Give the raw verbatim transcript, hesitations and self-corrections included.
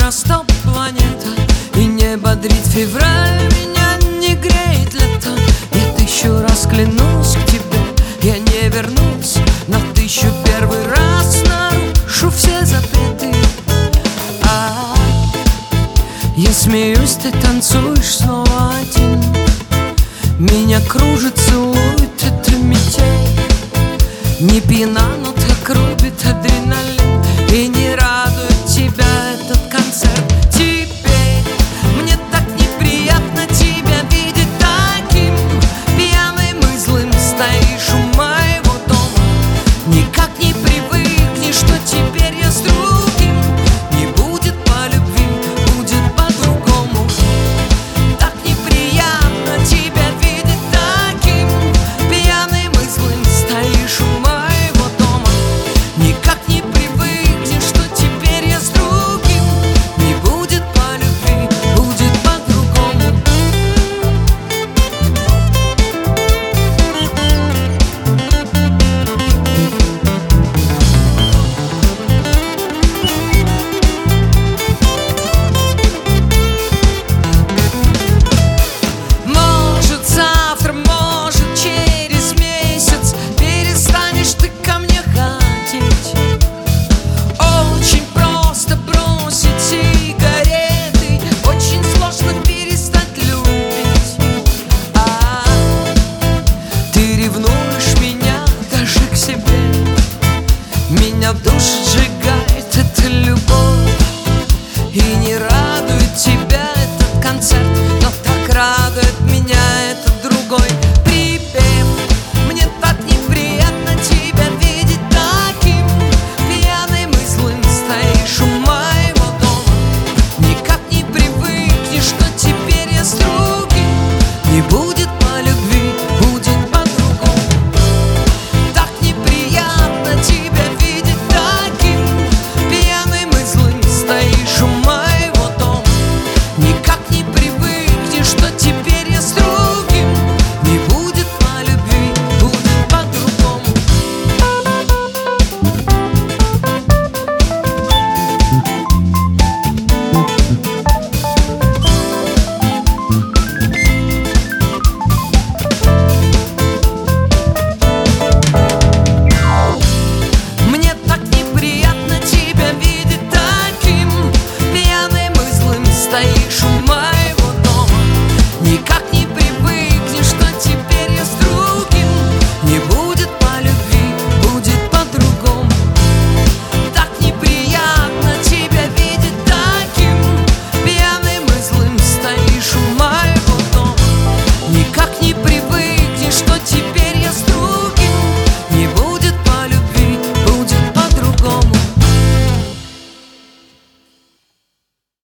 на стоп планета, и не бодрит февраль, меня не греет лето. Я тысячу раз клянусь к тебе, я не вернусь на тысячу первый раз, нарушу все запреты. А я смеюсь, ты танцуешь снова один, меня кружит, целует эта метель. Не пьяна, но так рубит.